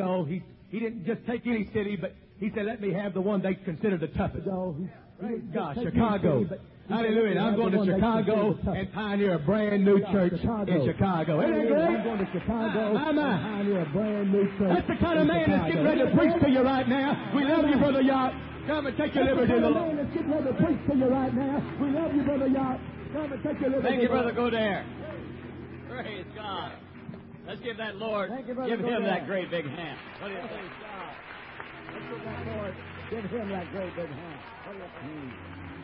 ago, he didn't just take any city, but he said, let me have the one they consider the toughest. Praise God, Chicago. Hallelujah. I'm going to Chicago and pioneer a brand new church in Chicago. Isn't that great? I'm going to Chicago and pioneer a brand new church. That's the kind of man that's getting ready to preach to you right now. We love you, Brother Yacht. Come and take your liberty in the Lord. That's the kind of man that's getting ready to preach to you right now. We love you, Brother Yacht. Come and take your liberty. Thank you, Brother Godair. Praise God. Let's give that Lord, give him that great big hand. What do you think? Let's give that Lord, give him that great big hand. What do you think?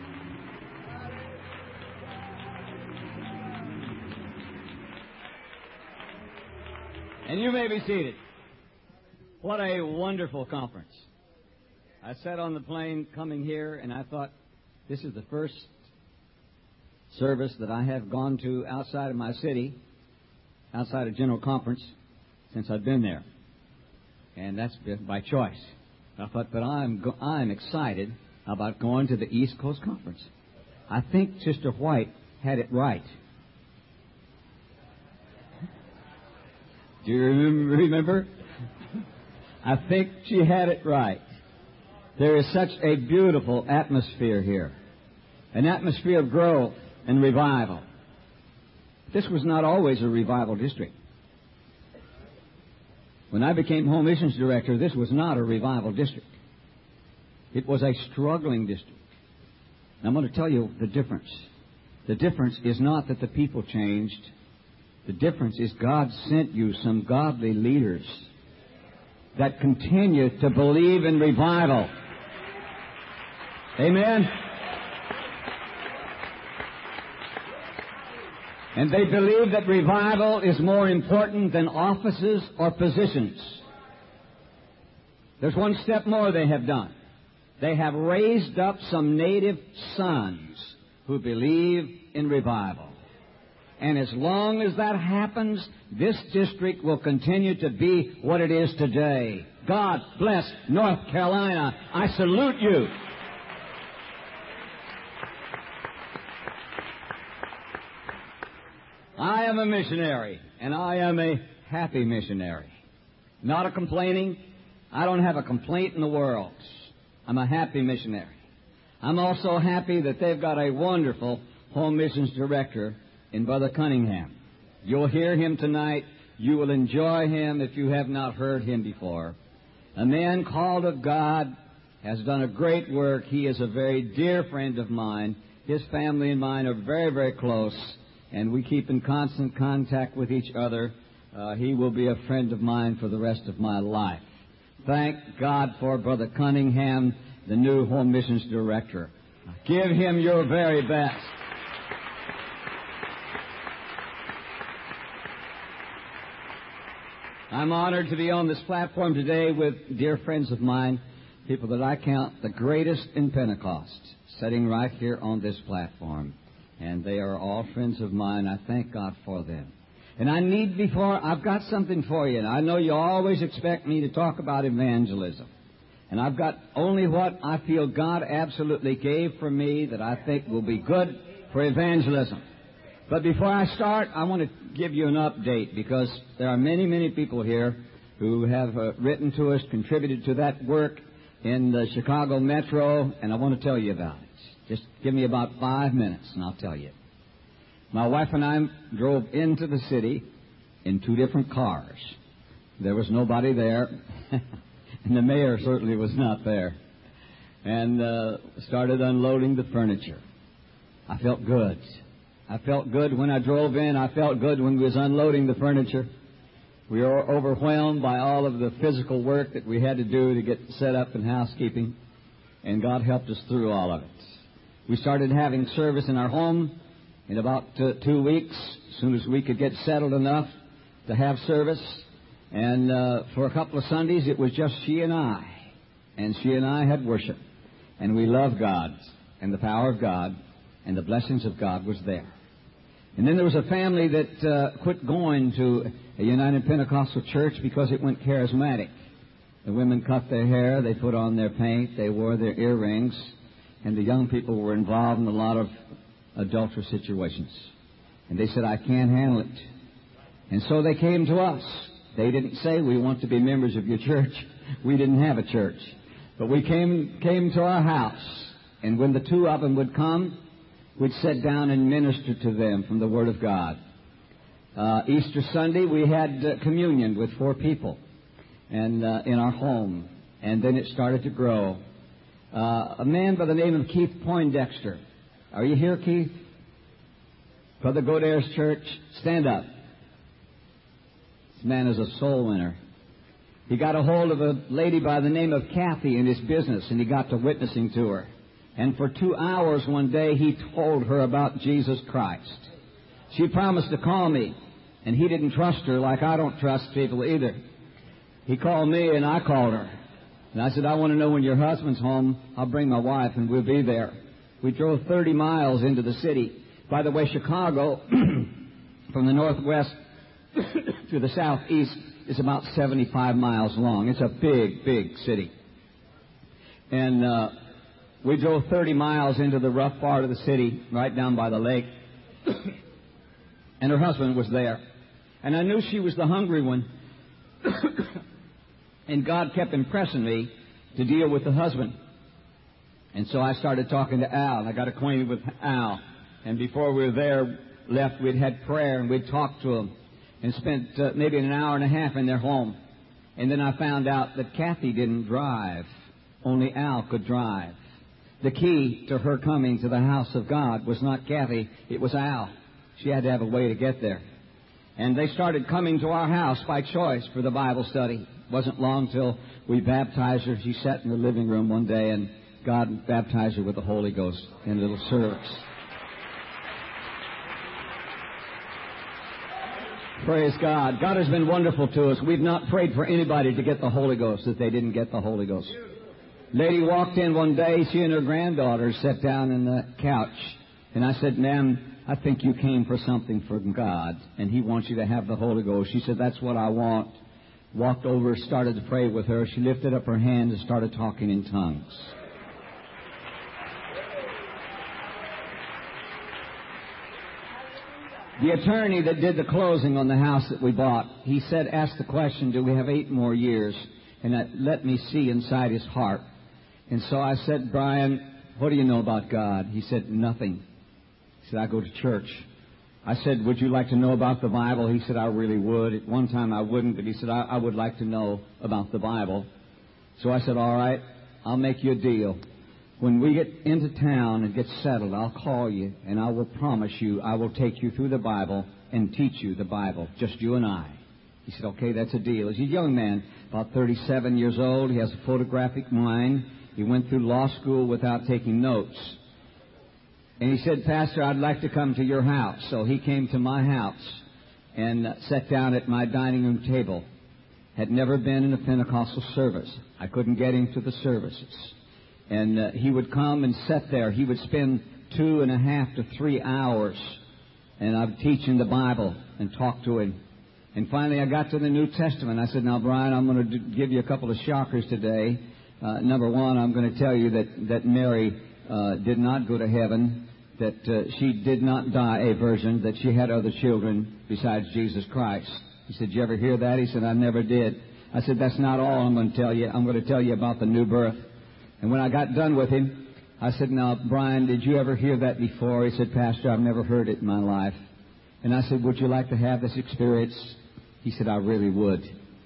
And you may be seated. What a wonderful conference. I sat on the plane coming here, and I thought, this is the first service that I have gone to outside of my city, outside of General Conference, since I've been there. And that's been by choice. I thought, but I'm excited about going to the East Coast Conference. I think Sister White had it right. Do you remember? I think she had it right. There is such a beautiful atmosphere here. An atmosphere of growth and revival. This was not always a revival district. When I became Home Missions Director, this was not a revival district. It was a struggling district. And I'm going to tell you the difference. The difference is not that the people changed. The difference is God sent you some godly leaders that continue to believe in revival. Amen? And they believe that revival is more important than offices or positions. There's one step more they have done. They have raised up some native sons who believe in revival. And as long as that happens, this district will continue to be what it is today. God bless North Carolina. I salute you. I am a missionary, and I am a happy missionary. Not a complaining. I don't have a complaint in the world. I'm a happy missionary. I'm also happy that they've got a wonderful Home Missions Director in Brother Cunningham. You'll hear him tonight. You will enjoy him if you have not heard him before. A man called of God, has done a great work. He is a very dear friend of mine. His family and mine are very, very close, and we keep in constant contact with each other. He will be a friend of mine for the rest of my life. Thank God for Brother Cunningham, the new Home Missions Director. Give him your very best. I'm honored to be on this platform today with dear friends of mine, people that I count the greatest in Pentecost, sitting right here on this platform. And they are all friends of mine. I thank God for them. And I've got something for you. And I know you always expect me to talk about evangelism. And I've got only what I feel God absolutely gave for me that I think will be good for evangelism. But before I start, I want to give you an update, because there are many, many people here who have written to us, contributed to that work in the Chicago Metro, and I want to tell you about it. Just give me about 5 minutes, and I'll tell you. My wife and I drove into the city in 2 different cars. There was nobody there, and the mayor certainly was not there, and started unloading the furniture. I felt good. I felt good when I drove in. I felt good when we was unloading the furniture. We were overwhelmed by all of the physical work that we had to do to get set up in housekeeping, and God helped us through all of it. We started having service in our home in about 2 weeks, as soon as we could get settled enough to have service. And for a couple of Sundays, it was just she and I. And she and I had worship. And we loved God, and the power of God, and the blessings of God was there. And then there was a family that quit going to a United Pentecostal church because it went charismatic. The women cut their hair, they put on their paint, they wore their earrings, and the young people were involved in a lot of adulterous situations. And they said, I can't handle it. And so they came to us. They didn't say, we want to be members of your church. We didn't have a church. But we came to our house, and when the two of them would come, we'd sit down and minister to them from the Word of God. Easter Sunday, we had communion with 4 people and in our home, and then it started to grow. A man by the name of Keith Poindexter. Are you here, Keith? Brother Godair's church, stand up. This man is a soul winner. He got a hold of a lady by the name of Kathy in his business, and he got to witnessing to her. And for 2 hours one day, he told her about Jesus Christ. She promised to call me, and he didn't trust her like I don't trust people either. He called me, and I called her. And I said, I want to know when your husband's home. I'll bring my wife, and we'll be there. We drove 30 miles into the city. By the way, Chicago, from the northwest to the southeast, is about 75 miles long. It's a big, big city. And we drove 30 miles into the rough part of the city, right down by the lake. And her husband was there. And I knew she was the hungry one. And God kept impressing me to deal with the husband. And so I started talking to Al, and I got acquainted with Al. And before we were left, we'd had prayer, and we'd talked to him, and spent maybe an hour and a half in their home. And then I found out that Kathy didn't drive. Only Al could drive. The key to her coming to the house of God was not Kathy, it was Al. She had to have a way to get there. And they started coming to our house by choice for the Bible study. It wasn't long till we baptized her. She sat in the living room one day, and God baptized her with the Holy Ghost in a little service. Praise God. God has been wonderful to us. We've not prayed for anybody to get the Holy Ghost that they didn't get the Holy Ghost. Lady walked in one day. She and her granddaughter sat down in the couch. And I said, ma'am, I think you came for something from God, and He wants you to have the Holy Ghost. She said, that's what I want. Walked over, started to pray with her. She lifted up her hand and started talking in tongues. The attorney that did the closing on the house that we bought, he said, ask the question, do we have 8 more years? And let me see inside his heart. And so I said, Brian, what do you know about God? He said, nothing. He said, I go to church. I said, would you like to know about the Bible? He said, I really would. At one time I wouldn't, but he said, I would like to know about the Bible. So I said, all right, I'll make you a deal. When we get into town and get settled, I'll call you, and I will promise you I will take you through the Bible and teach you the Bible, just you and I. He said, okay, that's a deal. He's a young man, about 37 years old. He has a photographic mind. He went through law school without taking notes. And he said, Pastor, I'd like to come to your house. So he came to my house and sat down at my dining room table. Had never been in a Pentecostal service. I couldn't get him to the services. And he would come and sit there. He would spend 2.5 to 3 hours. And I'd teach him the Bible and talk to him. And finally I got to the New Testament. I said, now, Brian, I'm going to give you a couple of shockers today. Number one, I'm going to tell you that Mary did not go to heaven, that she did not die a virgin, that she had other children besides Jesus Christ. He said, you ever hear that? He said, I never did. I said, that's not all I'm going to tell you. I'm going to tell you about the new birth. And when I got done with him, I said, now, Brian, did you ever hear that before? He said, Pastor, I've never heard it in my life. And I said, would you like to have this experience? He said, I really would.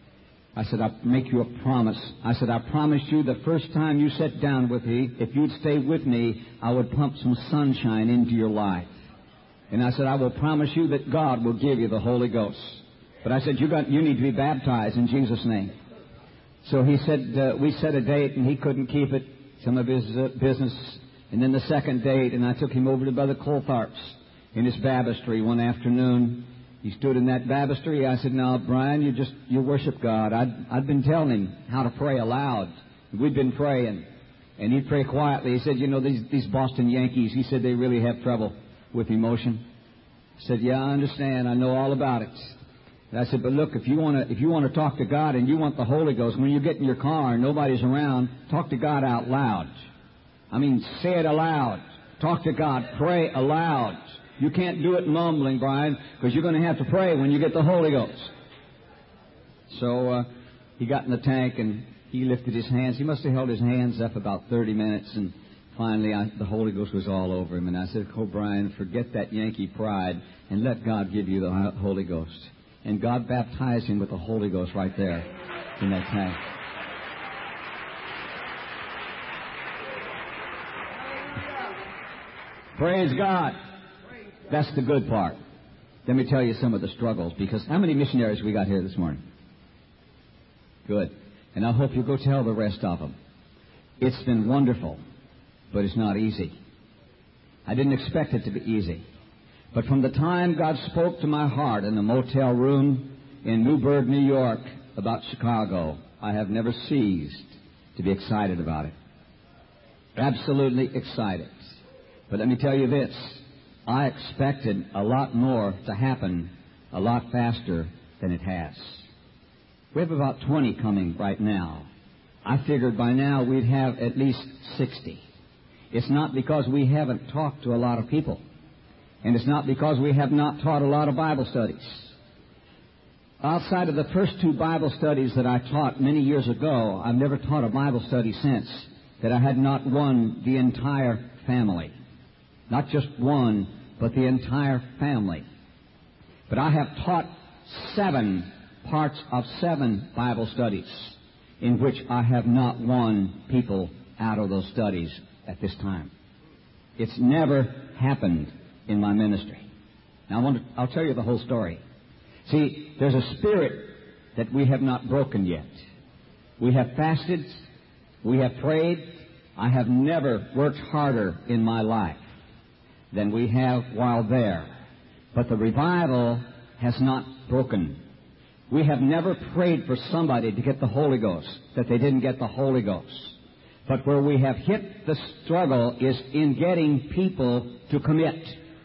I said, I'll make you a promise. I said, I promised you the first time you sat down with me, if you'd stay with me, I would pump some sunshine into your life. And I said, I will promise you that God will give you the Holy Ghost. But I said, you need to be baptized in Jesus' name. So he said, we set a date, and he couldn't keep it, some of his business. And then the second date, and I took him over to Brother Coltharp's in his baptistry one afternoon. He stood in that baptistry. I said, now, Brian, you worship God. I'd been telling him how to pray aloud. We'd been praying. And he'd pray quietly. He said, you know, these Boston Yankees, he said, they really have trouble with emotion. I said, yeah, I understand. I know all about it. And I said, but look, if you want to talk to God and you want the Holy Ghost, when you get in your car and nobody's around, talk to God out loud. I mean, say it aloud. Talk to God. Pray aloud. You can't do it mumbling, Brian, because you're going to have to pray when you get the Holy Ghost. So he got in the tank and he lifted his hands. He must have held his hands up about 30 minutes, and finally the Holy Ghost was all over him. And I said, Brian, forget that Yankee pride and let God give you the Holy Ghost. And God baptized him with the Holy Ghost right there in that tank. Praise God. That's the good part. Let me tell you some of the struggles, because how many missionaries we got here this morning? Good. And I hope you go tell the rest of them. It's been wonderful, but it's not easy. I didn't expect it to be easy. But from the time God spoke to my heart in the motel room in Newburgh, New York, about Chicago, I have never ceased to be excited about it. Absolutely excited. But let me tell you this. I expected a lot more to happen a lot faster than it has. We have about 20 coming right now. I figured by now we'd have at least 60. It's not because we haven't talked to a lot of people. And it's not because we have not taught a lot of Bible studies. Outside of the first 2 Bible studies that I taught many years ago, I've never taught a Bible study since that I had not won the entire family. Not just one, but the entire family. But I have taught 7 parts of 7 Bible studies in which I have not won people out of those studies at this time. It's never happened in my ministry. Now I'll tell you the whole story. See, there's a spirit that we have not broken yet. We have fasted. We have prayed. I have never worked harder in my life than we have while there. But the revival has not broken. We have never prayed for somebody to get the Holy Ghost, that they didn't get the Holy Ghost. But where we have hit the struggle is in getting people to commit.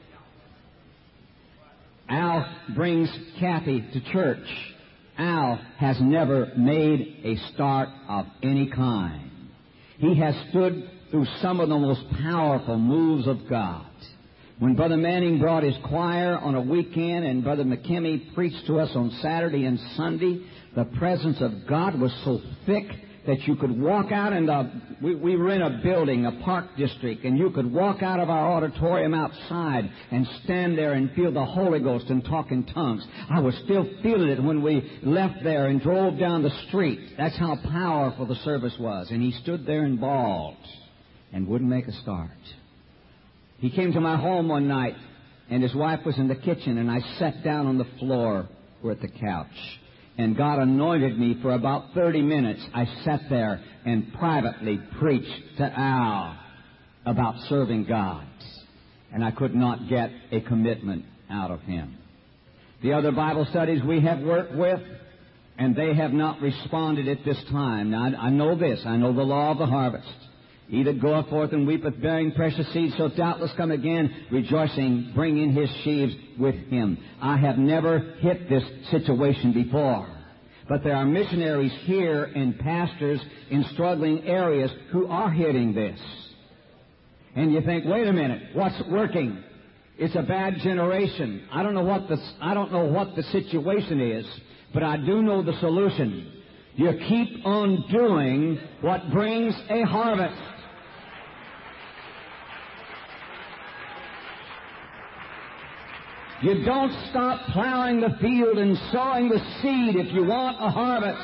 Al brings Kathy to church. Al has never made a start of any kind. He has stood through some of the most powerful moves of God. When Brother Manning brought his choir on a weekend and Brother McKimmey preached to us on Saturday and Sunday, the presence of God was so thick that you could walk out in we were in a building, a park district, and you could walk out of our auditorium outside and stand there and feel the Holy Ghost and talk in tongues. I was still feeling it when we left there and drove down the street. That's how powerful the service was. And he stood there and bawled and wouldn't make a start. He came to my home one night, and his wife was in the kitchen, and I sat down on the floor. We're at the couch. And God anointed me for about 30 minutes. I sat there and privately preached to Al about serving God. And I could not get a commitment out of him. The other Bible studies we have worked with, and they have not responded at this time. Now, I know this. I know the law of the harvest. He that goeth forth and weepeth, bearing precious seed, shall doubtless come again, rejoicing, bringing his sheaves with him. I have never hit this situation before. But there are missionaries here and pastors in struggling areas who are hitting this. And you think, wait a minute, what's working? It's a bad generation. I don't know what the situation is, but I do know the solution. You keep on doing what brings a harvest. You don't stop plowing the field and sowing the seed if you want a harvest.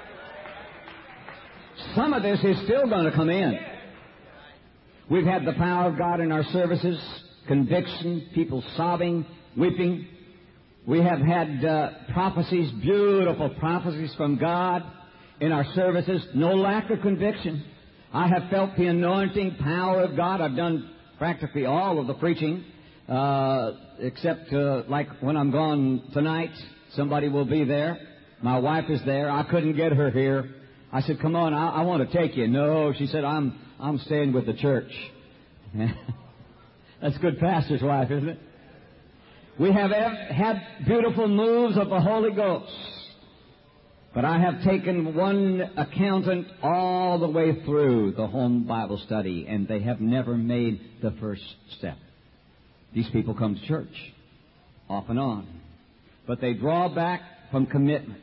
Some of this is still going to come in. We've had the power of God in our services, conviction, people sobbing, weeping. We have had prophecies, beautiful prophecies from God in our services. No lack of conviction. I have felt the anointing power of God. I've done practically all of the preaching. Except like when I'm gone tonight, somebody will be there. My wife is there. I couldn't get her here. I said, come on, I want to take you. No, she said, I'm staying with the church. That's a good pastor's wife, isn't it? We have had beautiful moves of the Holy Ghost. But I have taken one accountant all the way through the home Bible study, and they have never made the first step. These people come to church, off and on. But they draw back from commitments.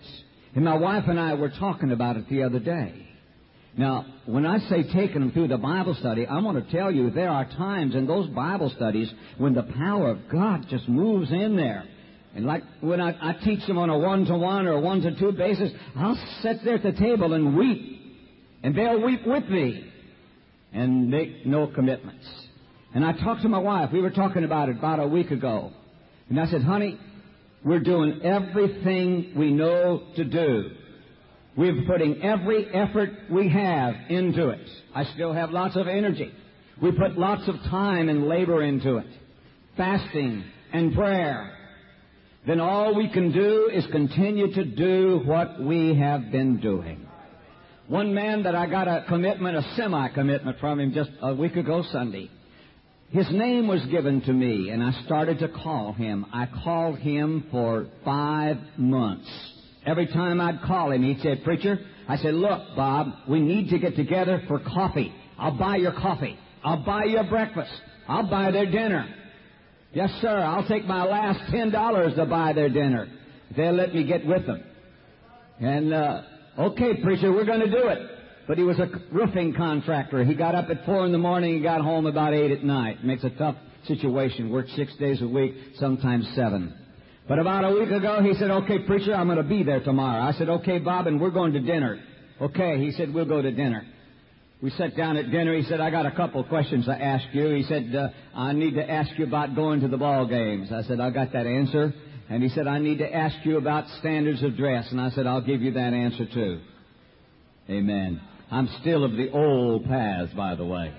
And my wife and I were talking about it the other day. Now, when I say taking them through the Bible study, I want to tell you there are times in those Bible studies when the power of God just moves in there. And like when I teach them on a 1-to-1 or a 1-to-2 basis, I'll sit there at the table and weep. And they'll weep with me and make no commitments. And I talked to my wife. We were talking about it about a week ago. And I said, honey, we're doing everything we know to do. We're putting every effort we have into it. I still have lots of energy. We put lots of time and labor into it. Fasting and prayer. Then all we can do is continue to do what we have been doing. One man that I got a commitment, a semi-commitment from him just a week ago Sunday. His name was given to me, and I started to call him. I called him for 5 months. Every time I'd call him, he'd say, preacher, I said, look, Bob, we need to get together for coffee. I'll buy your coffee. I'll buy your breakfast. I'll buy their dinner. Yes, sir, I'll take my last $10 to buy their dinner. They'll let me get with them. And, okay, preacher, we're going to do it. But he was a roofing contractor. He got up at 4 in the morning and got home about 8 at night. Makes a tough situation. Worked 6 days a week, sometimes 7. But about a week ago, he said, okay, preacher, I'm going to be there tomorrow. I said, okay, Bob, and we're going to dinner. Okay, he said, we'll go to dinner. We sat down at dinner. He said, I got a couple of questions to ask you. He said, I need to ask you about going to the ball games. I said, I got that answer. And he said, I need to ask you about standards of dress. And I said, I'll give you that answer too. Amen. I'm still of the old paths, by the way.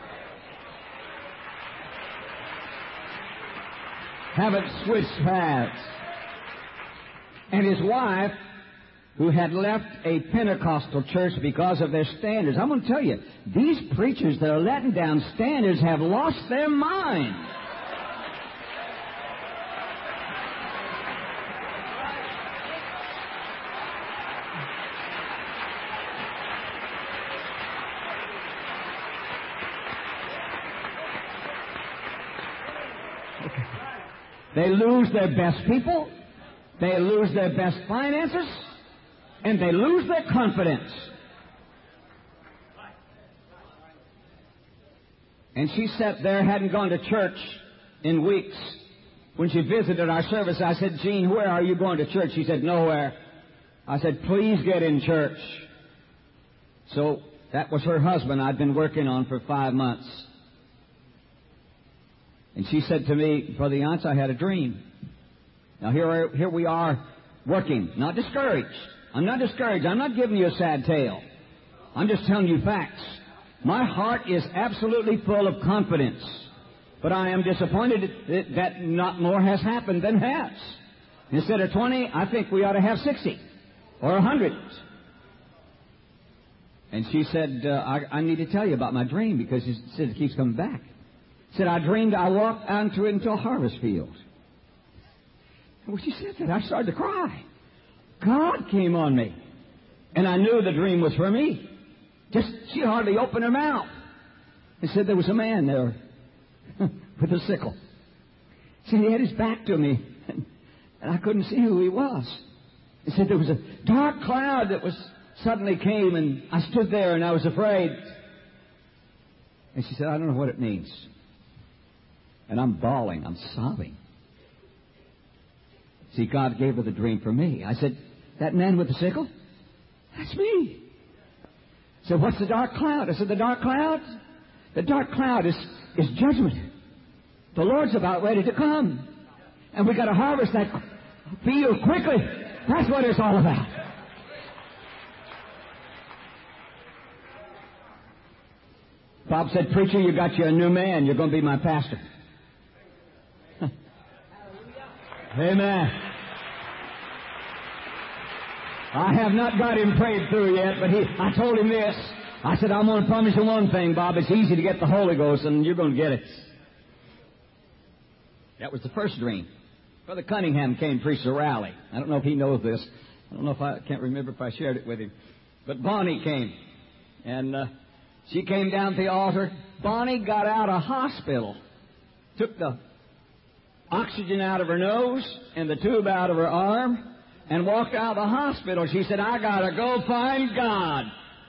Haven't switched paths. And his wife, who had left a Pentecostal church because of their standards. I'm going to tell you, these preachers that are letting down standards have lost their mind. They lose their best people, they lose their best finances, and they lose their confidence. And she sat there, hadn't gone to church in weeks. When she visited our service, I said, Jean, where are you going to church? She said, nowhere. I said, please get in church. So that was her husband I'd been working on for 5 months. And she said to me, Brother Yance, I had a dream. Now here we are working, not discouraged. I'm not discouraged. I'm not giving you a sad tale. I'm just telling you facts. My heart is absolutely full of confidence. But I am disappointed that not more has happened than has. Instead of 20, I think we ought to have 60 or 100. And she said, I need to tell you about my dream because she said it keeps coming back. Said, I dreamed I walked out into a harvest field. And when she said that, I started to cry. God came on me. And I knew the dream was for me. She hardly opened her mouth. And said there was a man there with a sickle. Said he had his back to me. And I couldn't see who he was. He said there was a dark cloud that suddenly came, and I stood there and I was afraid. And she said, I don't know what it means. And I'm bawling. I'm sobbing. See, God gave her the dream for me. I said, that man with the sickle? That's me. He said, what's the dark cloud? I said, the dark cloud? The dark cloud is judgment. The Lord's about ready to come. And we got to harvest that field quickly. That's what it's all about. Bob said, preacher, you got you a new man. You're going to be my pastor. Amen. I have not got him prayed through yet, but I told him this. I said, I'm going to promise you one thing, Bob. It's easy to get the Holy Ghost, and you're going to get it. That was the first dream. Brother Cunningham came and preached a rally. I don't know if he knows this. I don't know if I can't remember if I shared it with him. But Bonnie came, and she came down to the altar. Bonnie got out of hospital, took the oxygen out of her nose and the tube out of her arm, and walked out of the hospital. She said, I got to go find God.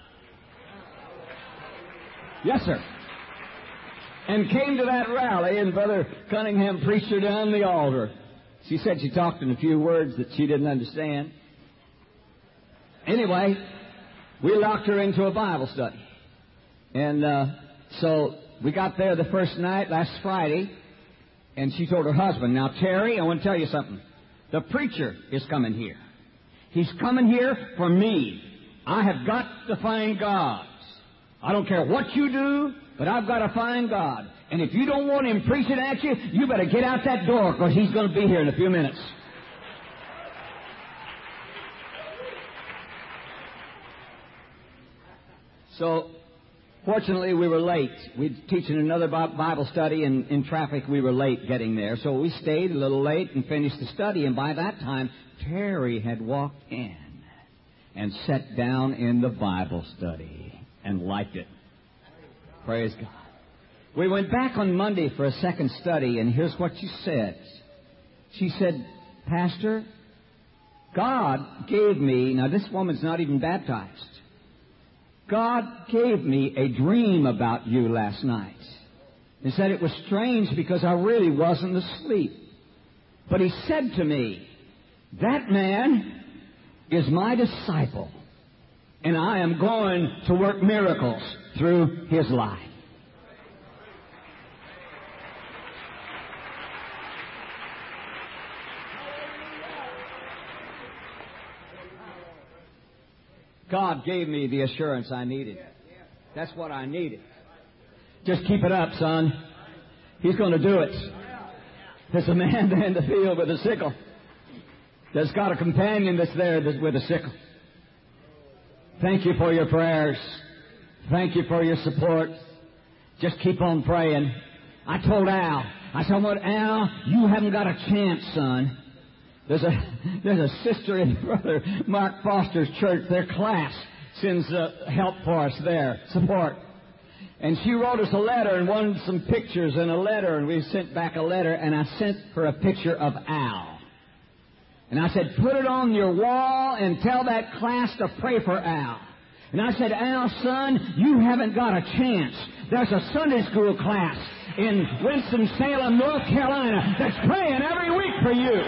Yes, sir. And came to that rally, and Brother Cunningham preached her down the altar. She said she talked in a few words that she didn't understand. Anyway, we locked her into a Bible study. And so we got there the first night, last Friday, and she told her husband, now, Terry, I want to tell you something. The preacher is coming here. He's coming here for me. I have got to find God. I don't care what you do, but I've got to find God. And if you don't want him preaching at you, you better get out that door, because he's going to be here in a few minutes. So, fortunately, we were late. We'd teaching another Bible study, and in traffic we were late getting there. So we stayed a little late and finished the study, and by that time, Terry had walked in and sat down in the Bible study and liked it. Praise God. We went back on Monday for a second study, and here's what she said. She said, Pastor, God gave me, now this woman's not even baptized, God gave me a dream about you last night. He said it was strange because I really wasn't asleep. But he said to me, that man is my disciple, and I am going to work miracles through his life. God gave me the assurance I needed. That's what I needed. Just keep it up, son. He's going to do it. There's a man there in the field with a sickle. There's got a companion that's there with a sickle. Thank you for your prayers. Thank you for your support. Just keep on praying. I told Al, I said, Al, you haven't got a chance, son. There's a sister in Brother Mark Foster's church. Their class sends help for us there, support. And she wrote us a letter and wanted some pictures in a letter, and we sent back a letter, and I sent her a picture of Al. And I said, put it on your wall and tell that class to pray for Al. And I said, Al, son, you haven't got a chance. There's a Sunday school class in Winston-Salem, North Carolina, that's praying every week for you.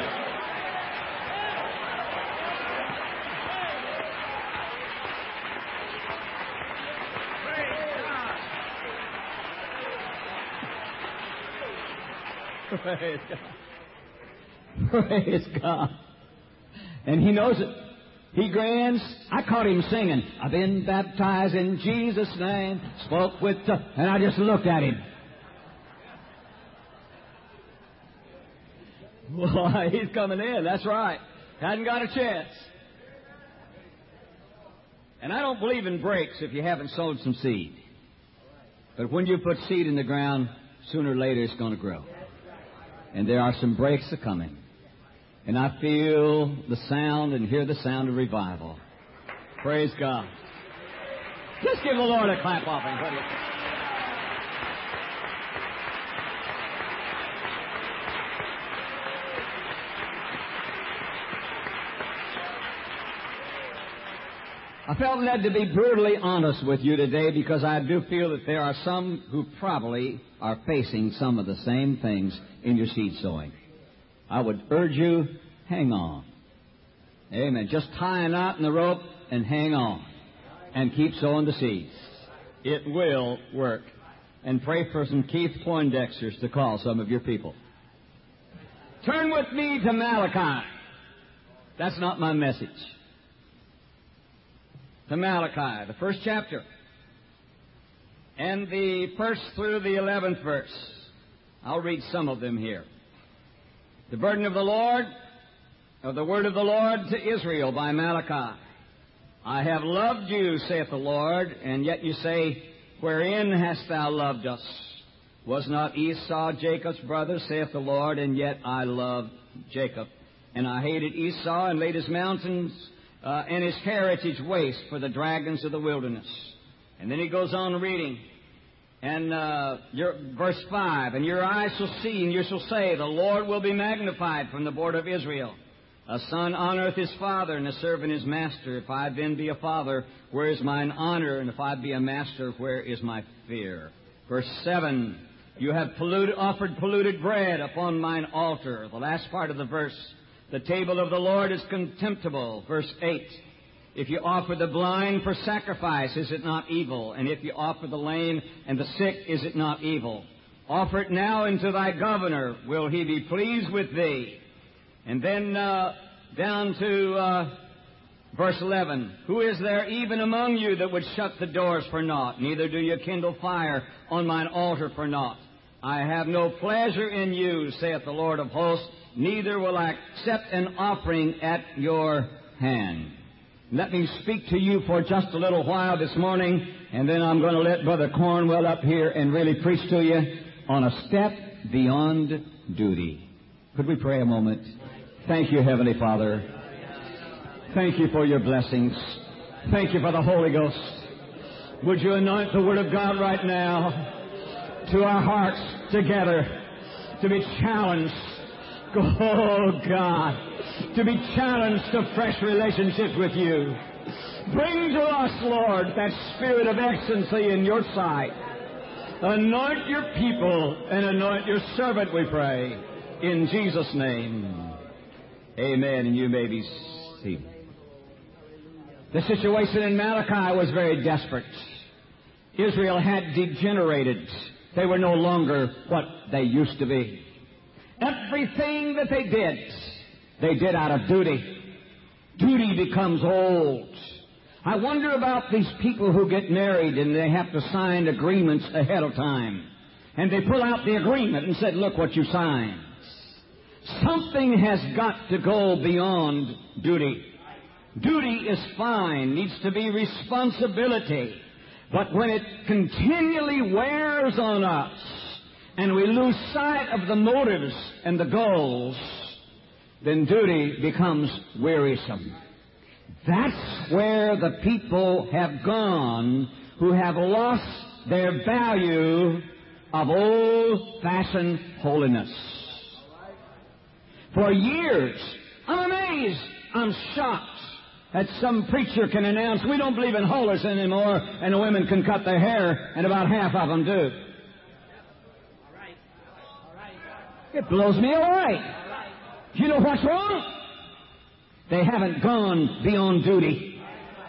Praise God. Praise God. And he knows it. He grins. I caught him singing, I've been baptized in Jesus' name, spoke with the... And I just looked at him. Why, he's coming in. That's right. Hadn't got a chance. And I don't believe in breaks if you haven't sowed some seed. But when you put seed in the ground, sooner or later it's going to grow. And there are some breaks a-coming. And I feel the sound and hear the sound of revival. Praise God. Let's give the Lord a clap offering. I felt led to be brutally honest with you today because I do feel that there are some who probably are facing some of the same things in your seed sowing. I would urge you, hang on. Amen. Just tie a knot in the rope and hang on. And keep sowing the seeds. It will work. And pray for some Keith Poindexters to call some of your people. Turn with me to Malachi. That's not my message. To Malachi, the first chapter. And the first through the 11th verse. I'll read some of them here. The burden of the Lord, of the word of the Lord to Israel by Malachi. I have loved you, saith the Lord, and yet you say, wherein hast thou loved us? Was not Esau Jacob's brother, saith the Lord, and yet I loved Jacob. And I hated Esau and laid his mountains and his heritage waste for the dragons of the wilderness. And then he goes on reading. And verse 5, and your eyes shall see, and you shall say, the Lord will be magnified from the border of Israel. A son honoreth his father, and a servant his master. If I then be a father, where is mine honor? And if I be a master, where is my fear? Verse 7, you have offered polluted bread upon mine altar. The last part of the verse, the table of the Lord is contemptible. Verse 8, if you offer the blind for sacrifice, is it not evil? And if you offer the lame and the sick, is it not evil? Offer it now unto thy governor. Will he be pleased with thee? And then down to verse 11. Who is there even among you that would shut the doors for naught? Neither do you kindle fire on mine altar for naught. I have no pleasure in you, saith the Lord of hosts. Neither will I accept an offering at your hand. Let me speak to you for just a little while this morning, and then I'm going to let Brother Cornwell up here and really preach to you on a step beyond duty. Could we pray a moment? Thank you, Heavenly Father. Thank you for your blessings. Thank you for the Holy Ghost. Would you anoint the Word of God right now to our hearts together to be challenged. Oh, God, to be challenged to fresh relationships with you. Bring to us, Lord, that spirit of excellency in your sight. Anoint your people and anoint your servant, we pray, in Jesus' name. Amen, and you may be seated. The situation in Malachi was very desperate. Israel had degenerated. They were no longer what they used to be. Everything that they did out of duty. Duty becomes old. I wonder about these people who get married and they have to sign agreements ahead of time. And they pull out the agreement and said, look what you signed. Something has got to go beyond duty. Duty is fine, needs to be responsibility. But when it continually wears on us and we lose sight of the motives and the goals, then duty becomes wearisome. That's where the people have gone who have lost their value of old-fashioned holiness. For years, I'm amazed, I'm shocked that some preacher can announce, we don't believe in holiness anymore, and the women can cut their hair, and about half of them do. It blows me away. You know what's wrong? They haven't gone beyond duty.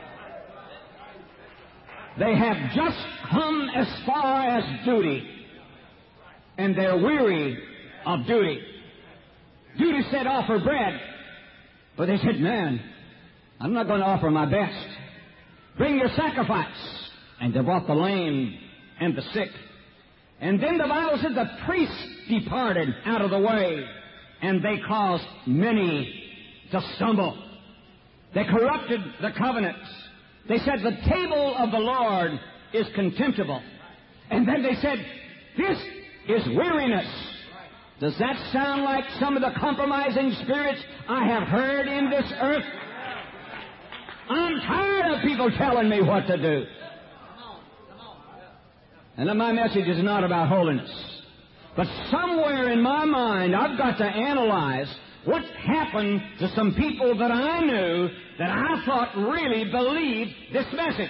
They have just come as far as duty, and they're weary of duty. Duty said offer bread, but they said, man, I'm not going to offer my best. Bring your sacrifice. And they brought the lame and the sick. And then the Bible said the priests departed out of the way, and they caused many to stumble. They corrupted the covenants. They said the table of the Lord is contemptible. And then they said, this is weariness. Does that sound like some of the compromising spirits I have heard in this earth? I'm tired of people telling me what to do. And my message is not about holiness. But somewhere in my mind, I've got to analyze what happened to some people that I knew that I thought really believed this message.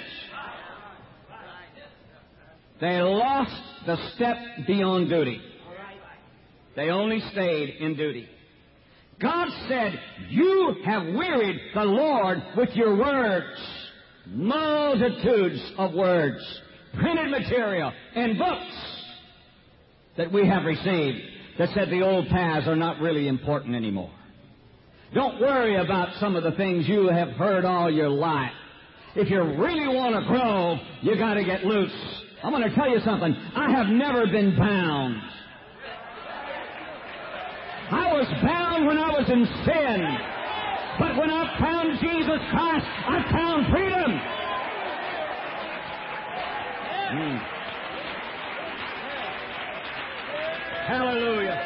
They lost the step beyond duty. They only stayed in duty. God said, you have wearied the Lord with your words. Multitudes of words, printed material, and books that we have received that said the old paths are not really important anymore. Don't worry about some of the things you have heard all your life. If you really want to grow, you got to get loose. I'm going to tell you something. I have never been bound. I was bound when I was in sin. But when I found Jesus Christ, I found freedom. Hallelujah.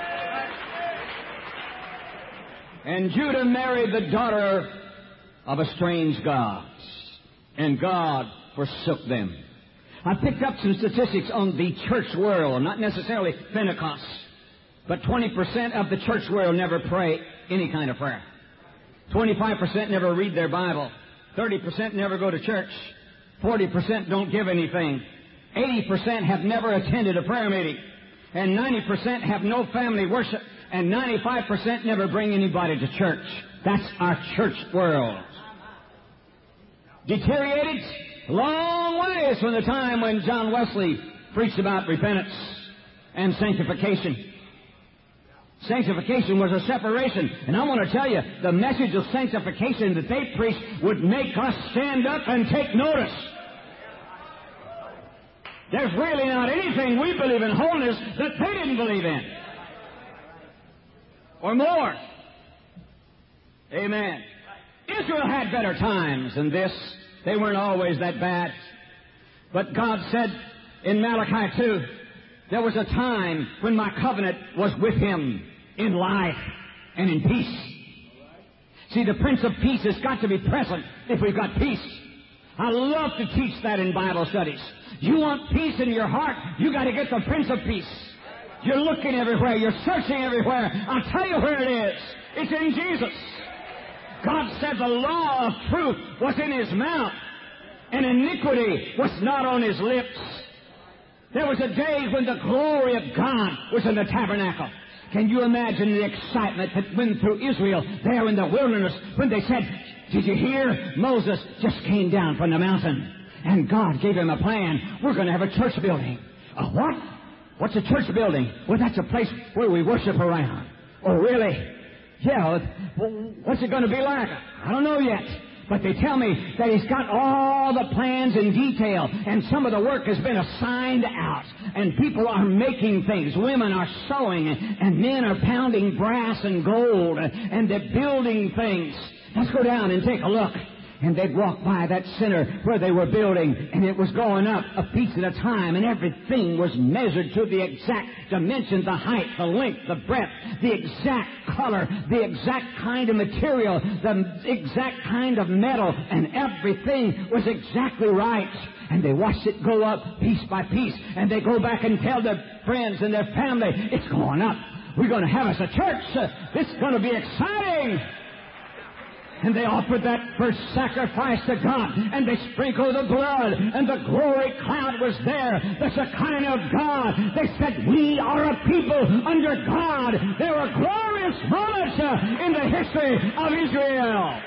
And Judah married the daughter of a strange god, and God forsook them. I picked up some statistics on the church world, not necessarily Pentecost, but 20% of the church world never pray any kind of prayer. 25% never read their Bible. 30% never go to church. 40% don't give anything. 80% have never attended a prayer meeting. And 90% have no family worship. And 95% never bring anybody to church. That's our church world. Deteriorated long ways from the time when John Wesley preached about repentance and sanctification. Sanctification was a separation. And I want to tell you, the message of sanctification that they preached would make us stand up and take notice. There's really not anything we believe in holiness that they didn't believe in. Or more. Amen. Israel had better times than this. They weren't always that bad. But God said in Malachi 2, there was a time when my covenant was with him in life and in peace. See, the Prince of Peace has got to be present if we've got peace. I love to teach that in Bible studies. You want peace in your heart, you got to get the Prince of Peace. You're looking everywhere, you're searching everywhere. I'll tell you where it is. It's in Jesus. God said the law of truth was in his mouth, and iniquity was not on his lips. There was a day when the glory of God was in the tabernacle. Can you imagine the excitement that went through Israel there in the wilderness when they said, did you hear? Moses just came down from the mountain, and God gave him a plan. We're going to have a church building. A what? What's a church building? Well, that's a place where we worship around. Oh, really? Yeah, well, what's it going to be like? I don't know yet. But they tell me that he's got all the plans in detail, and some of the work has been assigned out, and people are making things. Women are sewing, and men are pounding brass and gold, and they're building things. Let's go down and take a look. And they'd walk by that center where they were building, and it was going up a piece at a time, and everything was measured to the exact dimension, the height, the length, the breadth, the exact color, the exact kind of material, the exact kind of metal, and everything was exactly right. And they watched it go up piece by piece, and they go back and tell their friends and their family, it's going up. We're going to have us a church. This is going to be exciting. And they offered that first sacrifice to God, and they sprinkled the blood, and the glory cloud was there, the Shekinah of God. They said, we are a people under God. There were glorious moments in the history of Israel.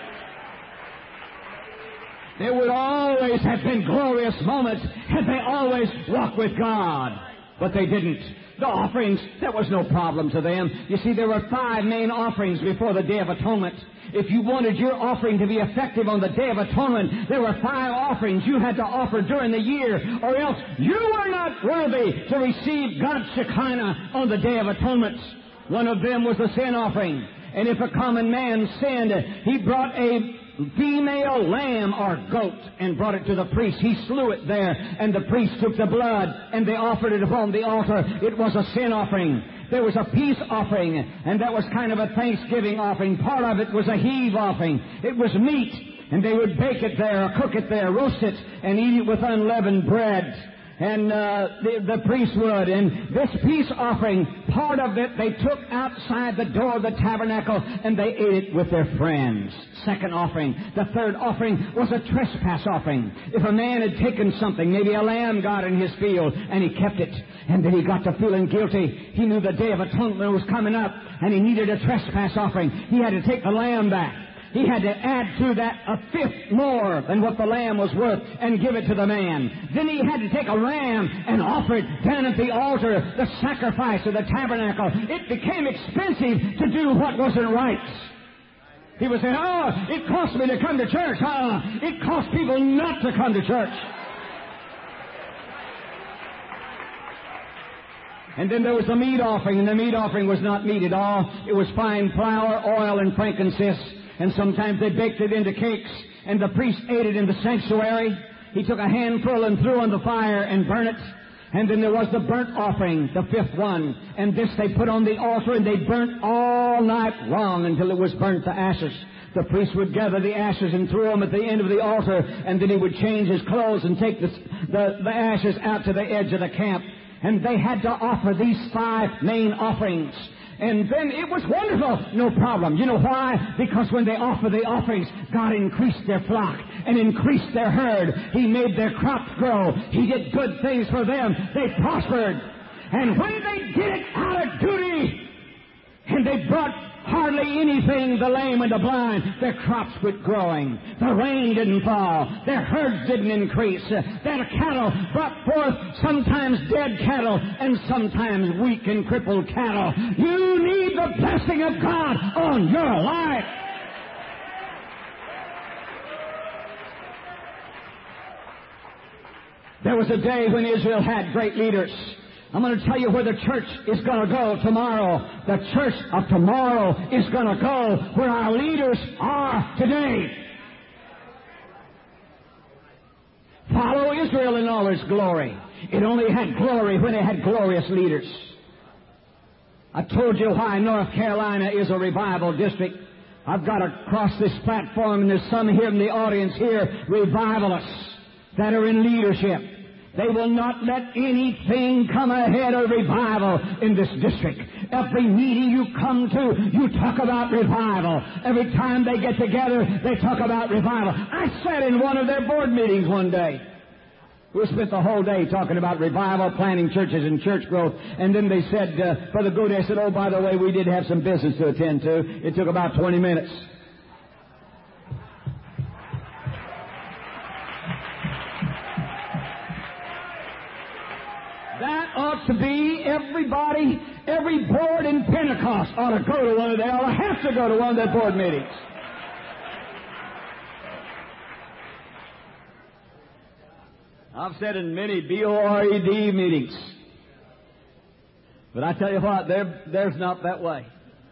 There would always have been glorious moments had they always walked with God. But they didn't. The offerings, there was no problem to them. You see, there were 5 main offerings before the Day of Atonement. If you wanted your offering to be effective on the Day of Atonement, there were 5 offerings you had to offer during the year, or else you were not worthy to receive God's Shekinah on the Day of Atonement. One of them was the sin offering. And if a common man sinned, he brought a female lamb or goat and brought it to the priest. He slew it there, and the priest took the blood, and they offered it upon the altar. It was a sin offering. There was a peace offering, and that was kind of a thanksgiving offering. Part of it was a heave offering. It was meat, and they would bake it there, or cook it there, roast it, and eat it with unleavened bread. And the priest would. And this peace offering, part of it they took outside the door of the tabernacle, and they ate it with their friends. Second offering. The third offering was a trespass offering. If a man had taken something, maybe a lamb got in his field, and he kept it, and then he got to feeling guilty. He knew the Day of Atonement was coming up, and he needed a trespass offering. He had to take the lamb back. He had to add to that a fifth more than what the lamb was worth and give it to the man. Then he had to take a ram and offer it down at the altar, the sacrifice of the tabernacle. It became expensive to do what wasn't right. He was saying, it cost me to come to church. It cost people not to come to church. And then there was the meat offering, and the meat offering was not meat at all. It was fine flour, oil, and frankincense. And sometimes they baked it into cakes, and the priest ate it in the sanctuary. He took a handful and threw on the fire and burned it. And then there was the burnt offering, the fifth one. And this they put on the altar, and they burnt all night long until it was burnt to ashes. The priest would gather the ashes and throw them at the end of the altar, and then he would change his clothes and take the ashes out to the edge of the camp. And they had to offer these 5 main offerings. And then it was wonderful. No problem. You know why? Because when they offered the offerings, God increased their flock and increased their herd. He made their crops grow. He did good things for them. They prospered. And when they did it out of duty, and they brought hardly anything, the lame and the blind, their crops quit growing. The rain didn't fall. Their herds didn't increase. Their cattle brought forth sometimes dead cattle and sometimes weak and crippled cattle. You need the blessing of God on your life. There was a day when Israel had great leaders. I'm going to tell you where the church is going to go tomorrow. The church of tomorrow is going to go where our leaders are today. Follow Israel in all its glory. It only had glory when it had glorious leaders. I told you why North Carolina is a revival district. I've got across this platform, and there's some here in the audience here, revivalists that are in leadership. They will not let anything come ahead of revival in this district. Every meeting you come to, you talk about revival. Every time they get together, they talk about revival. I sat in one of their board meetings one day. We spent the whole day talking about revival, planting churches and church growth. And then they said, Brother Goody said, oh, by the way, we did have some business to attend to. It took about 20 minutes. That ought to be everybody, every board in Pentecost ought to go to one of their, ought to have to go to one of their board meetings. I've said in many BORED meetings, but I tell you what, there's not that way.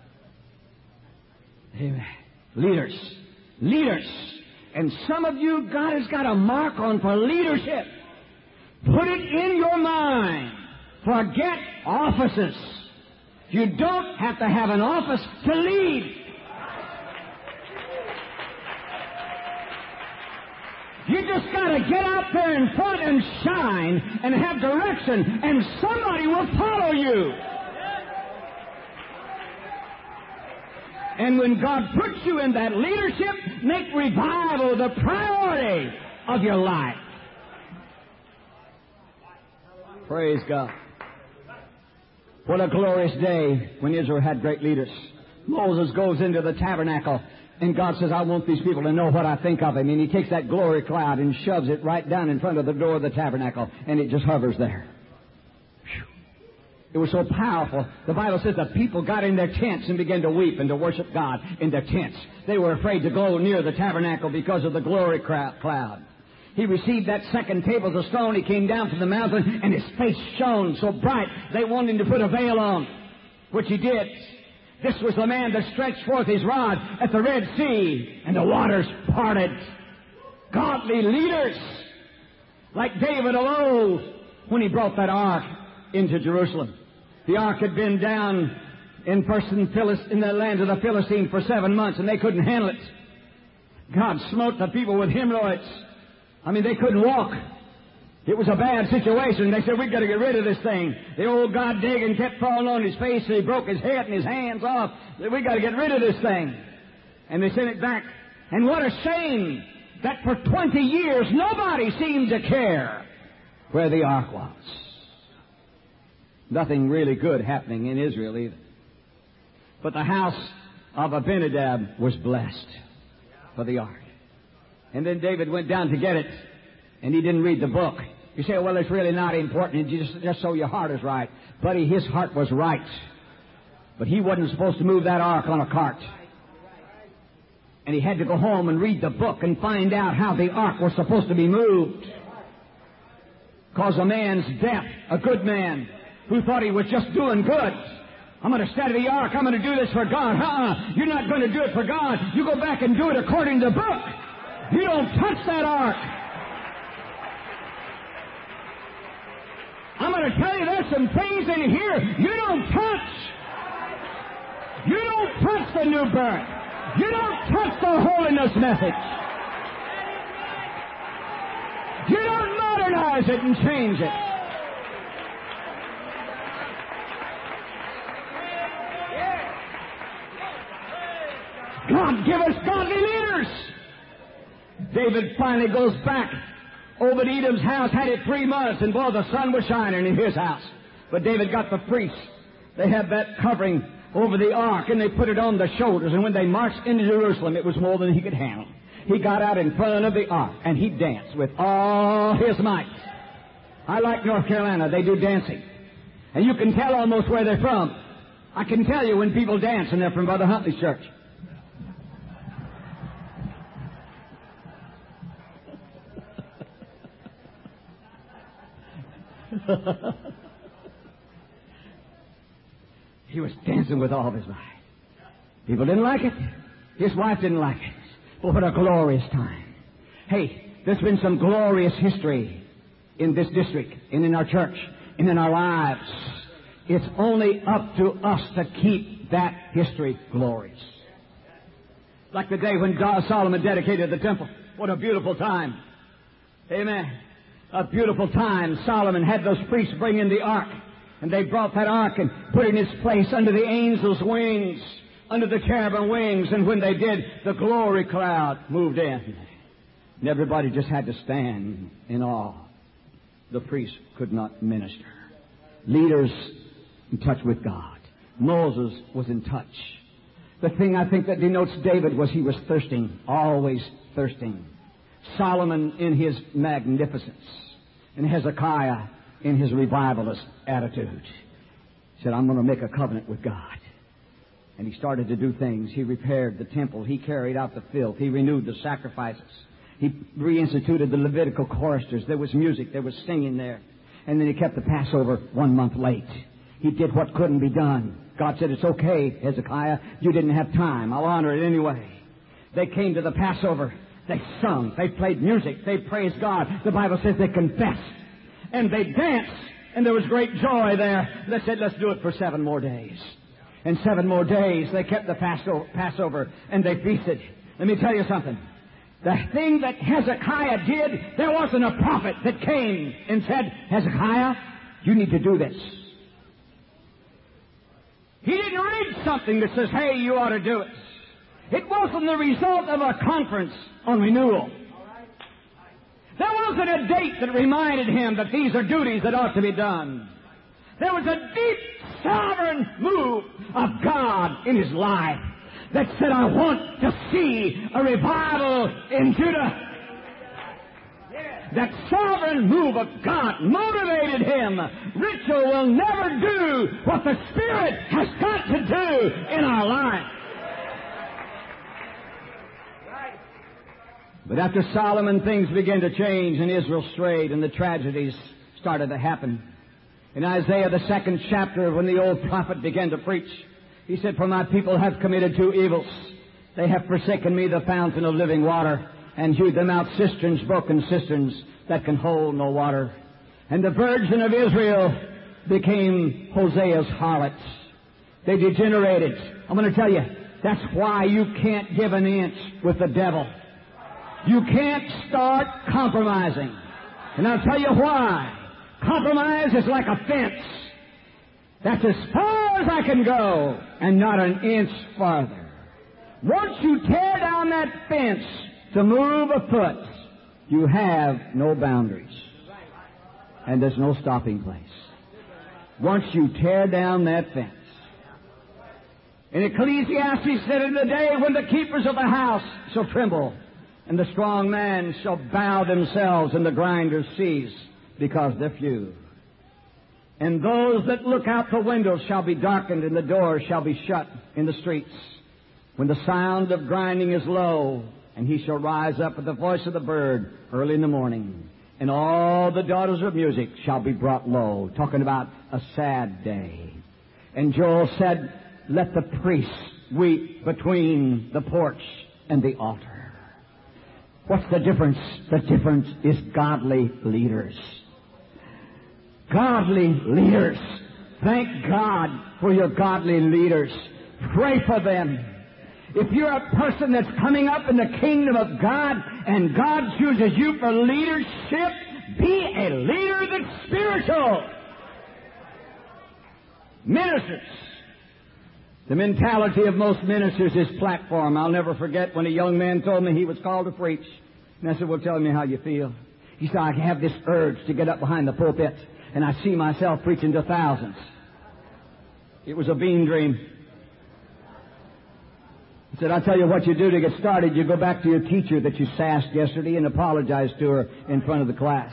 Amen. Leaders. And some of you, God has got a mark on for leadership. Put it in your mind. Forget offices. You don't have to have an office to lead. You just got to get out there in front and shine and have direction, and somebody will follow you. And when God puts you in that leadership, make revival the priority of your life. Praise God. What a glorious day when Israel had great leaders. Moses goes into the tabernacle, and God says, I want these people to know what I think of him. And he takes that glory cloud and shoves it right down in front of the door of the tabernacle, and it just hovers there. Whew. It was so powerful. The Bible says the people got in their tents and began to weep and to worship God in their tents. They were afraid to go near the tabernacle because of the glory cloud. He received that second table of stone. He came down from the mountain, and his face shone so bright they wanted him to put a veil on, which he did. This was the man that stretched forth his rod at the Red Sea, and the waters parted. Godly leaders, like David of old, when he brought that ark into Jerusalem. The ark had been down in the land of the Philistines for 7 months, and they couldn't handle it. God smote the people with hemorrhoids. They couldn't walk. It was a bad situation. They said, we've got to get rid of this thing. The old God Dagon kept falling on his face, and he broke his head and his hands off. We've got to get rid of this thing. And they sent it back. And what a shame that for 20 years nobody seemed to care where the ark was. Nothing really good happening in Israel either. But the house of Abinadab was blessed for the ark. And then David went down to get it, and he didn't read the book. You say, well, it's really not important, just so your heart is right. Buddy, his heart was right. But he wasn't supposed to move that ark on a cart. And he had to go home and read the book and find out how the ark was supposed to be moved. Because a man's deaf, a good man, who thought he was just doing good. I'm going to steady the ark. I'm going to do this for God. You're not going to do it for God. You go back and do it according to the book. You don't touch that ark. I'm going to tell you there's some things in here you don't touch. You don't touch the new birth. You don't touch the holiness message. You don't modernize it and change it. God, give us godly leaders. David finally goes back. Obed-Edom's house had it 3 months, and boy, the sun was shining in his house. But David got the priests. They had that covering over the ark, and they put it on their shoulders, and when they marched into Jerusalem, it was more than he could handle. He got out in front of the ark, and he danced with all his might. I like North Carolina. They do dancing. And you can tell almost where they're from. I can tell you when people dance and they're from Brother Huntley's church. He was dancing with all of his might. People didn't like it. His wife didn't like it. But what a glorious time. Hey, there's been some glorious history in this district and in our church and in our lives. It's only up to us to keep that history glorious. Like the day when Solomon dedicated the temple. What a beautiful time. Amen. A beautiful time. Solomon had those priests bring in the ark. And they brought that ark and put it in its place under the angel's wings, under the cherubim wings. And when they did, the glory cloud moved in. And everybody just had to stand in awe. The priests could not minister. Leaders in touch with God. Moses was in touch. The thing I think that denotes David was he was thirsting, always thirsting. Solomon in his magnificence, and Hezekiah in his revivalist attitude. He said, I'm going to make a covenant with God. And he started to do things. He repaired the temple. He carried out the filth. He renewed the sacrifices. He reinstituted the Levitical choristers. There was music. There was singing there. And then he kept the Passover 1 month late. He did what couldn't be done. God said, it's okay, Hezekiah. You didn't have time. I'll honor it anyway. They came to the Passover. They sung. They played music. They praised God. The Bible says they confessed. And they danced. And there was great joy there. They said, let's do it for 7 more days. And 7 more days they kept the Passover and they feasted. Let me tell you something. The thing that Hezekiah did, there wasn't a prophet that came and said, Hezekiah, you need to do this. He didn't read something that says, hey, you ought to do it. It wasn't the result of a conference on renewal. There wasn't a date that reminded him that these are duties that ought to be done. There was a deep, sovereign move of God in his life that said, I want to see a revival in Judah. That sovereign move of God motivated him. Ritual will never do what the Spirit has got to do in our life. But after Solomon, things began to change, and Israel strayed, and the tragedies started to happen. In Isaiah, the 2nd chapter, when the old prophet began to preach, he said, for my people have committed 2 evils. They have forsaken me, the fountain of living water, and hewed them out cisterns, broken cisterns, that can hold no water. And the virgin of Israel became Hosea's harlots. They degenerated. I'm going to tell you, that's why you can't give an inch with the devil. You can't start compromising. And I'll tell you why. Compromise is like a fence. That's as far as I can go, and not an inch farther. Once you tear down that fence to move a foot, you have no boundaries. And there's no stopping place. Once you tear down that fence. In Ecclesiastes said, in the day when the keepers of the house shall tremble, and the strong man shall bow themselves, and the grinders cease, because they're few. And those that look out the windows shall be darkened, and the doors shall be shut in the streets. When the sound of grinding is low, and he shall rise up with the voice of the bird early in the morning, and all the daughters of music shall be brought low. Talking about a sad day. And Joel said, let the priests weep between the porch and the altar. What's the difference? The difference is godly leaders. Godly leaders. Thank God for your godly leaders. Pray for them. If you're a person that's coming up in the kingdom of God and God chooses you for leadership, be a leader that's spiritual. Ministers. The mentality of most ministers is platform. I'll never forget when a young man told me he was called to preach. And I said, well, tell me how you feel. He said, I have this urge to get up behind the pulpit, and I see myself preaching to thousands. It was a bean dream. He said, I'll tell you what you do to get started. You go back to your teacher that you sassed yesterday and apologize to her in front of the class.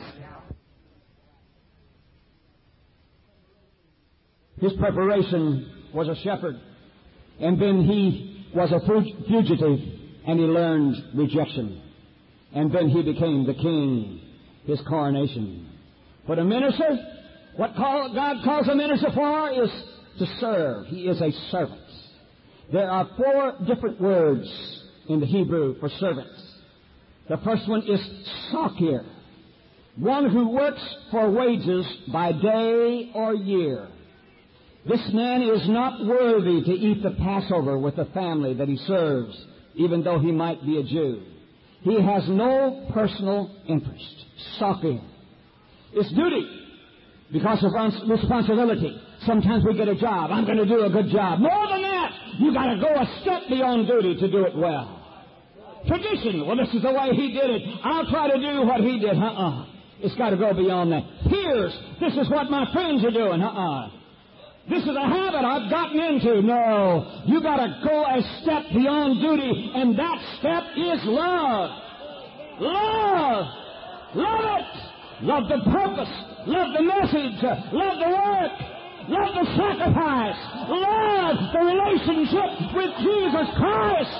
His preparation was a shepherd. And then he was a fugitive, and he learned rejection. And then he became the king, his coronation. But a minister, what God calls a minister for is to serve. He is a servant. There are 4 different words in the Hebrew for servants. The first one is sakir, one who works for wages by day or year. This man is not worthy to eat the Passover with the family that he serves, even though he might be a Jew. He has no personal interest. Sakir. It's duty because of responsibility. Sometimes we get a job. I'm going to do a good job. More than that, you got to go a step beyond duty to do it well. Tradition. Well, this is the way he did it. I'll try to do what he did. It's got to go beyond that. Peers. This is what my friends are doing. This is a habit I've gotten into. No. You got to go a step beyond duty, and that step is love. Love. Love it. Love the purpose. Love the message. Love the work. Love the sacrifice. Love the relationship with Jesus Christ.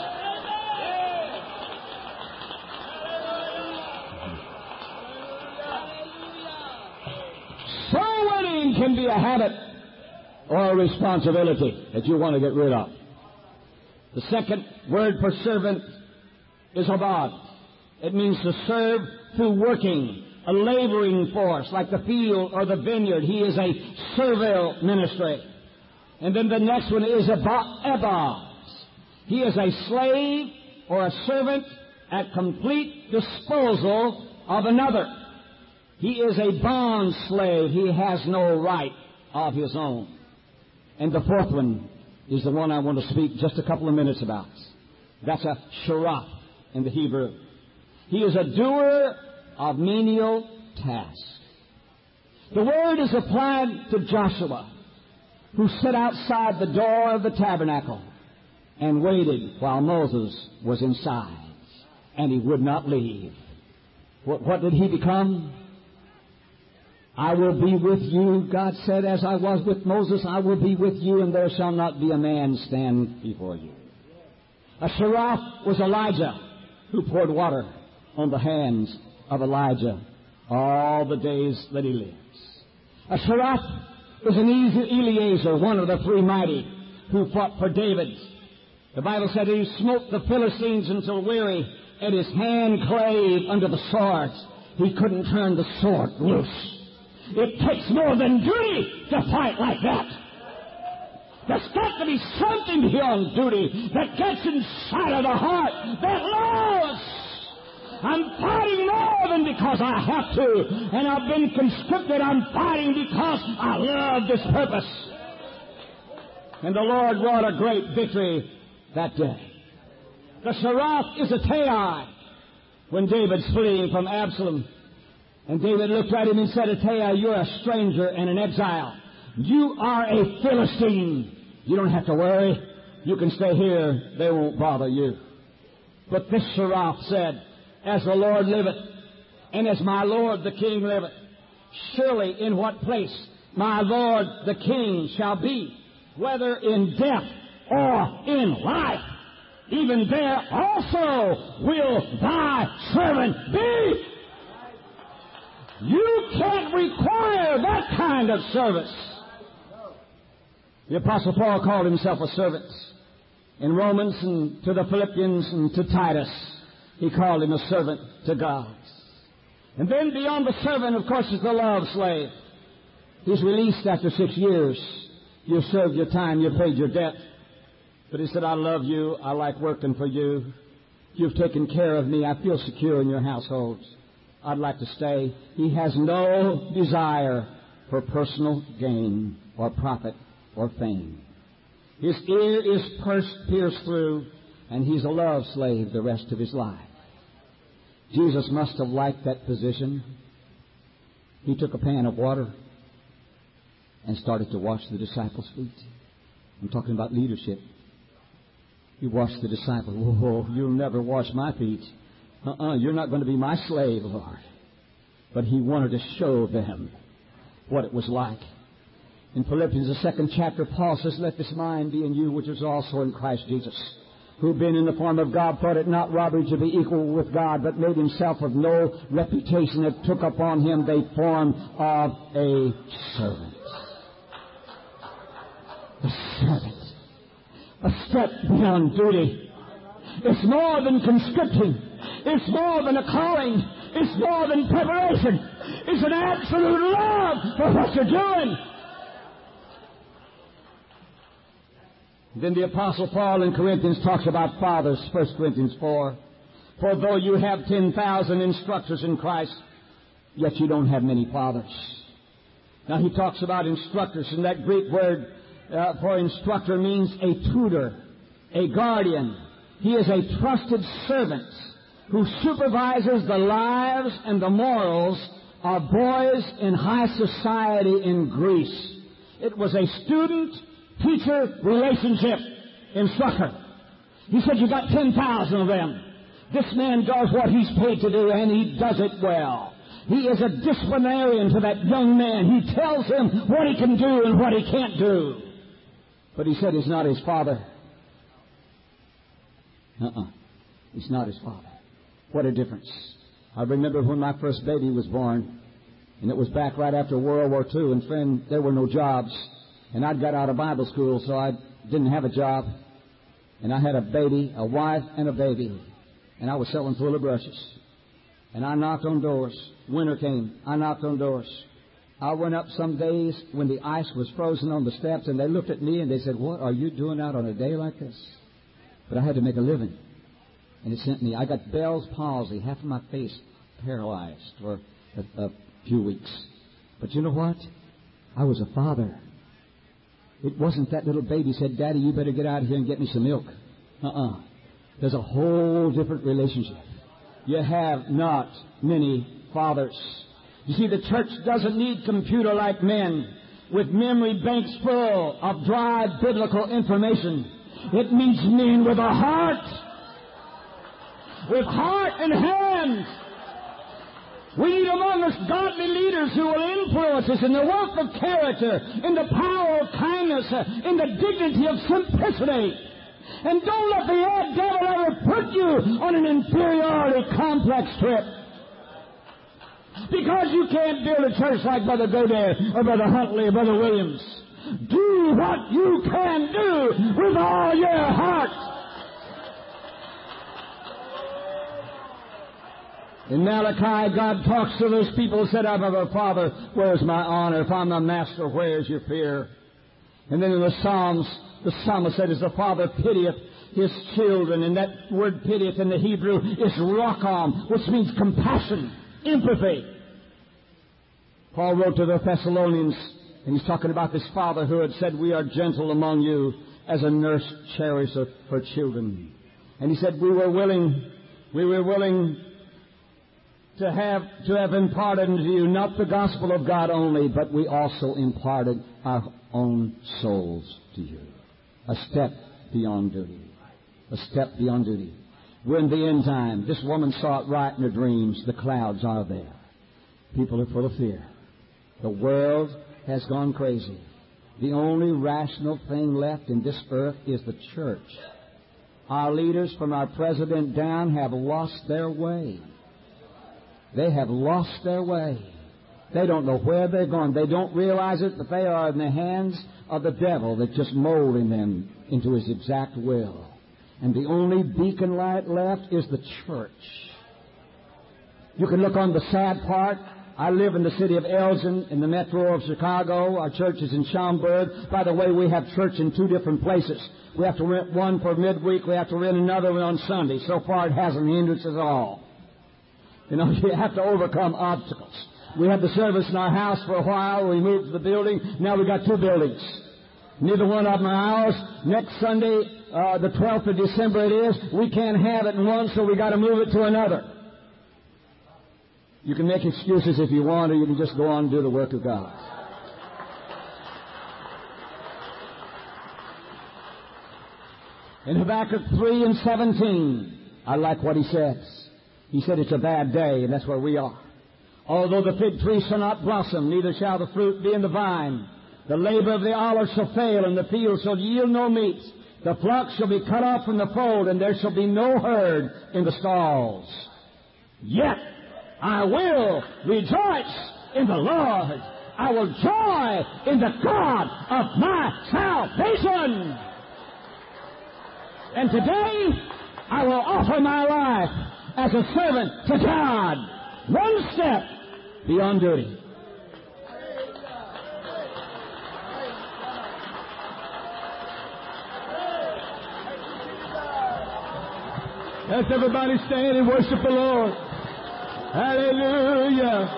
Soul winning can be a habit or a responsibility that you want to get rid of. The second word for servant is abad. It means to serve through working, a laboring force, like the field or the vineyard. He is a servile ministry. And then the next one is abad. He is a slave or a servant at complete disposal of another. He is a bond slave. He has no right of his own. And the fourth one is the one I want to speak just a couple of minutes about. That's a sharaf in the Hebrew. He is a doer of menial tasks. The word is applied to Joshua, who sat outside the door of the tabernacle and waited while Moses was inside, and he would not leave. What did he become? I will be with you, God said, as I was with Moses, I will be with you, and there shall not be a man stand before you. A sharaf was Elijah, who poured water on the hands of Elijah all the days that he lives. A sharaf was an Eliezer, one of the 3 mighty, who fought for David. The Bible said he smote the Philistines until weary, and his hand clave under the sword. He couldn't turn the sword loose. It takes more than duty to fight like that. There's got to be something beyond duty that gets inside of the heart that loves. I'm fighting more than because I have to, and I've been conscripted. I'm fighting because I love this purpose. And the Lord wrought a great victory that day. The sharaf is a Ittai when David's fleeing from Absalom. And David looked at him and said, Ittai, you're a stranger and an exile. You are a Philistine. You don't have to worry. You can stay here. They won't bother you. But this sharaf said, as the Lord liveth, and as my Lord the King liveth, surely in what place my Lord the King shall be, whether in death or in life, even there also will thy servant be. You can't require that kind of service. The Apostle Paul called himself a servant. In Romans and to the Philippians and to Titus, he called him a servant to God. And then beyond the servant, of course, is the love slave. He's released after 6 years. You've served your time. You've paid your debt. But he said, I love you. I like working for you. You've taken care of me. I feel secure in your households. I'd like to stay. He has no desire for personal gain or profit or fame. His ear is pierced through, and he's a love slave the rest of his life. Jesus must have liked that position. He took a pan of water and started to wash the disciples' feet. I'm talking about leadership. He washed the disciples. Whoa, you'll never wash my feet. You're not going to be my slave, Lord. But he wanted to show them what it was like. In Philippians, the 2nd chapter, Paul says, "Let this mind be in you, which is also in Christ Jesus, who being in the form of God, thought it not robbery to be equal with God, but made himself of no reputation, and took upon him the form of a servant." A servant. A step beyond duty. It's more than conscripting. It's more than a calling. It's more than preparation. It's an absolute love for what you're doing. Then the Apostle Paul in Corinthians talks about fathers, 1 Corinthians 4. "For though you have 10,000 instructors in Christ, yet you don't have many fathers." Now he talks about instructors, and that Greek word for instructor means a tutor, a guardian. He is a trusted servant who supervises the lives and the morals of boys in high society in Greece. It was a student-teacher relationship, instructor. He said, "You got 10,000 of them. This man does what he's paid to do, and he does it well. He is a disciplinarian to that young man. He tells him what he can do and what he can't do." But he said he's not his father. He's not his father. What a difference. I remember when my first baby was born, and it was back right after World War II, and friend, there were no jobs. And I'd got out of Bible school, so I didn't have a job. And I had a baby, a wife, and a baby. And I was selling toilet brushes. And I knocked on doors. Winter came. I knocked on doors. I went up some days when the ice was frozen on the steps, and they looked at me and they said, "What are you doing out on a day like this?" But I had to make a living. And it sent me. I got Bell's palsy, half of my face paralyzed for a few weeks. But you know what? I was a father. It wasn't that little baby said, "Daddy, you better get out of here and get me some milk." There's a whole different relationship. You have not many fathers. You see, the church doesn't need computer-like men with memory banks full of dry biblical information. It needs men with a heart and hands. We need among us godly leaders who will influence us in the work of character, in the power of kindness, in the dignity of simplicity. And don't let the devil ever put you on an inferiority complex trip. Because you can't build a church like Brother Godare or Brother Huntley or Brother Williams. Do what you can do with all your heart. In Malachi, God talks to those people who said, "I'm a father, where's my honor? If I'm a master, where's your fear?" And then in the Psalms, the psalmist said, "As the father pitieth his children," and that word pitieth in the Hebrew is rakam, which means compassion, empathy. Paul wrote to the Thessalonians, and he's talking about this father who had said, "We are gentle among you as a nurse cherisheth her children." And he said, we were willing to have imparted unto you not the gospel of God only, but we also imparted our own souls to you. A step beyond duty. A step beyond duty. We're in the end time. This woman saw it right in her dreams. The clouds are there. People are full of fear. The world has gone crazy. The only rational thing left in this earth is the church. Our leaders from our president down have lost their way. They have lost their way. They don't know where they're going. They don't realize it, but they are in the hands of the devil that's just molding them into his exact will. And the only beacon light left is the church. You can look on the sad part. I live in the city of Elgin, in the metro of Chicago. Our church is in Schaumburg. By the way, we have church in two different places. We have to rent one for midweek. We have to rent another one on Sunday. So far, it hasn't hindered us at all. You know, you have to overcome obstacles. We had the service in our house for a while. We moved to the building. Now we've got two buildings. Neither one of them are ours. Next Sunday, the 12th of December it is. We can't have it in one, so we got to move it to another. You can make excuses if you want, or you can just go on and do the work of God. In Habakkuk 3:17, I like what he says. He said it's a bad day, and that's where we are. Although the fig tree shall not blossom, neither shall the fruit be in the vine. The labor of the olive shall fail, and the field shall yield no meat. The flock shall be cut off from the fold, and there shall be no herd in the stalls. Yet I will rejoice in the Lord. I will joy in the God of my salvation. And today I will offer my life as a servant to God, one step beyond duty. Let's everybody stand and worship the Lord. Hallelujah.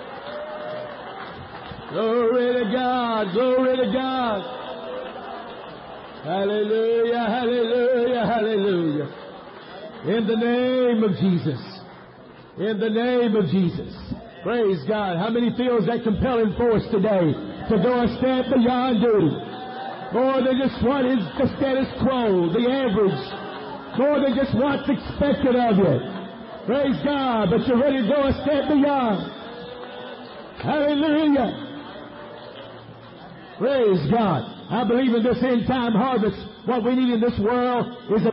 Glory to God. Glory to God. Hallelujah. Hallelujah. Hallelujah. In the name of Jesus. In the name of Jesus. Praise God. How many feels that compelling force today to go a step beyond duty? More than just what is the status quo, the average. More than just what's expected of you. Praise God. But you're ready to go a step beyond. Hallelujah. Praise God. I believe in this end time harvest, what we need in this world is a